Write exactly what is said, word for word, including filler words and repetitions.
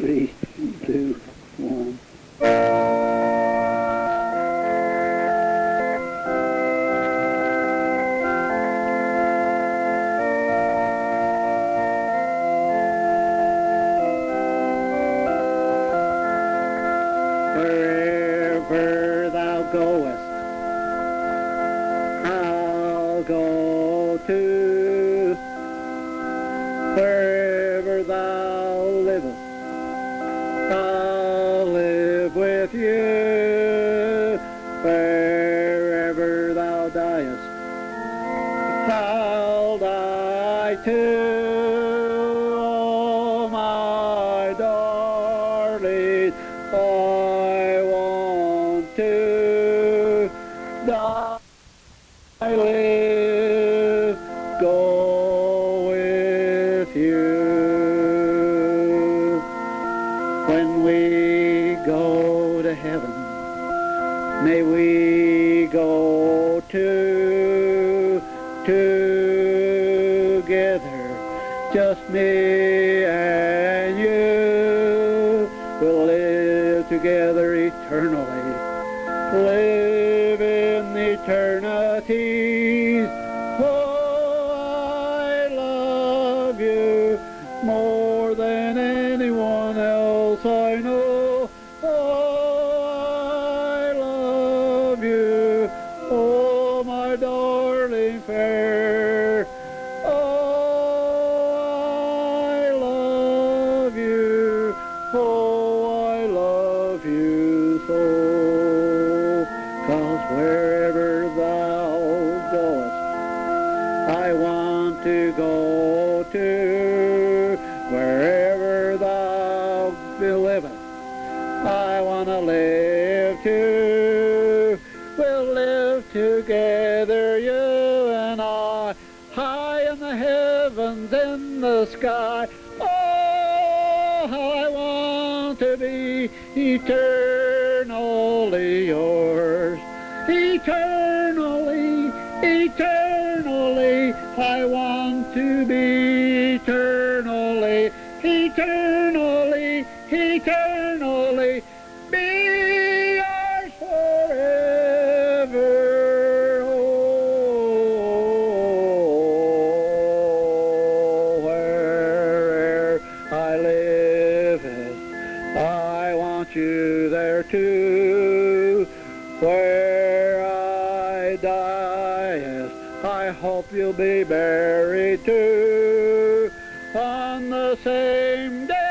Three, two, one. Wherever thou goest, I'll go too. Wherever thou livest, I'll live with you. Wherever thou diest, I'll die too. Oh, my darling, I want to die. I live, go with you. When we go to heaven, may we go to, together, just me and you. We'll live together eternally, live in eternity. Oh, I love you more than anyone else I know. Oh, I love you, oh, my darling fair. Oh, I love you, oh, I love you so. 'Cause wherever thou goest, I want to go to. Wherever thou livest, I want to live too. We'll live together, you and I, high in the heavens, in the sky. Oh, I want to be eternally yours. Eternally, eternally, I want to be eternally, eternally, eternally, be yours forever. Oh, where'er I live, I want you there too. Where I die, I hope you'll be buried too, on the same day